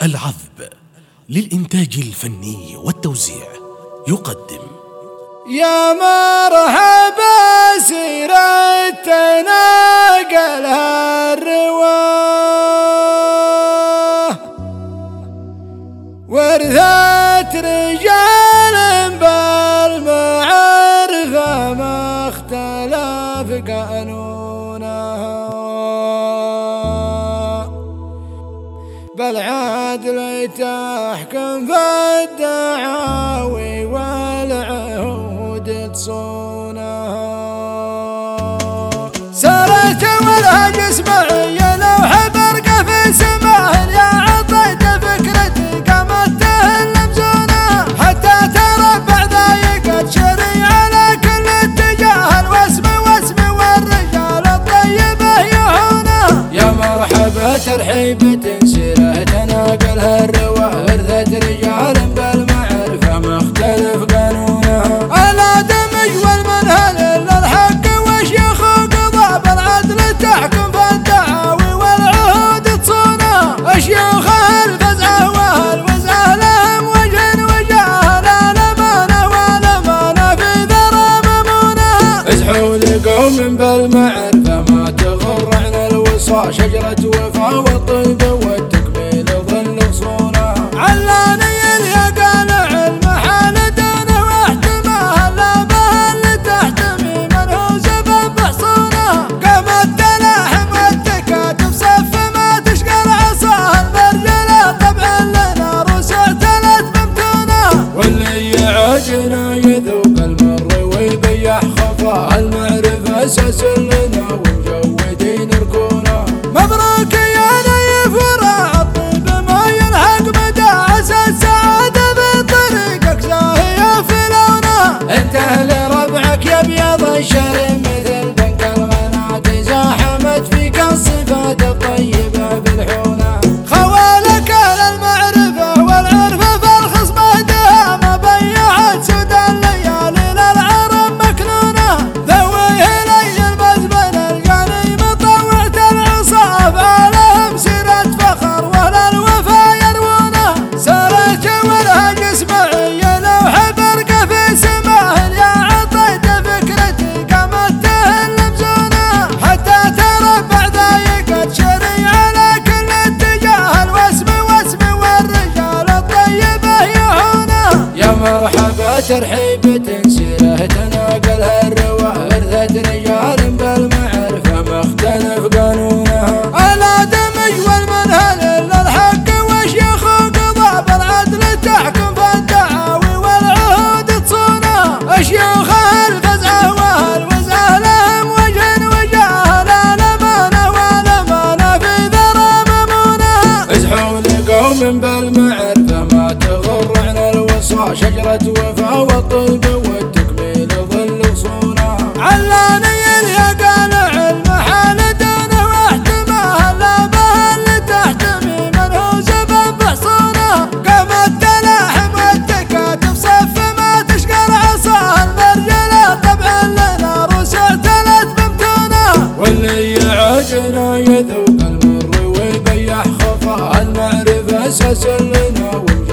العذب للإنتاج الفني والتوزيع يقدم يا مرحبا سيرتنا قالها الرواه ورثت رجال بالمعرفة ما اختلف قانونها بالعدل تحكم في الدعاوي والعهود تصونها سارت ولها جسمعية لو حبرقة في سماه يا عطيت فكرتي قامت تهلم زونها حتى تربع ضايقت شري على كل اتجاه الوسم والرجال الطيبة يهونها يا مرحبا ترحيبة سيرة تناقلها الرواه ورثت رجال بالمعرفة مختلف قانونها الآدمي والمنهل للحق وشيخ وقضاء بالعدل تحكم في الدعاوي والعهود تصونها الشيوخ الفزعة والوزعة لهم وجه لا الأمانة والأمانة في ذرى ممونها ازحوا لقوم بالمعرفة ما تغرعن الوصا شجرة وفا والطيب والتكميل ظل غصونها علاني اليقان علم حالدونه واحتماه لا بهل تحتمي من هو سبب بحصونها قامت تلاحم والتكاتف صف ما تشقى العصا المرجلة طبع لنا رسع تلت ممتونها واللي يعجنا يذوق المر ويبيح خفاه المعرفة اساس لنا ومجودين ركونها مبروك يا نيف وراع الطيب ما ينحق مدى اساس سعادة بطريقك زاهية في لونها انته لربعك يا ابيض الشرم مثل بنك الغنات زاحمت فيك الصفات الطيبة بالحونة خوالك اهل المعرفة والعرفة فالخصمة دهام بيعت سود الليالي للعرب مكنونة ذويه لي المزبن الجاني مطوعة العصاب عليهم سيرة فخر ولا الوفا يروونه سارت ولها جسمعية لو حبرقة في سماه يا عطيت فكرتي قامت تهلم زونها حتى تربع ضايقت شري على كل اتجاه الوسم والرجال الطيبة يهونها يا مرحبا ترحيبة سيرة تناقلها الرواه ورثت رجال بالمعرفة مختلف قانونها الآدمي والمنهل للحق وشيخ وقضاء بالعدل تحكم في الدعاوي والعهود تصونها الشيوخ الفزعة والوزعة لهم وجه لا الأمانة والأمانة في ذرى ممونها ازحوا لقوم بالمعرفة ما تغرعن الوصا شجرة وفا والطيب والتكميل ظل غصونها علاني اليقان علم حالدونه واحتماه لا بهل تحتمي من هو سبب بحصونها قامت تلاحم والتكاتف صف ما تشقى العصا المرجلة طبع لنا رسع تلت ممتونها واللي يعجنا يذوق المر ويبيح خفاه المعرفة اساس لنا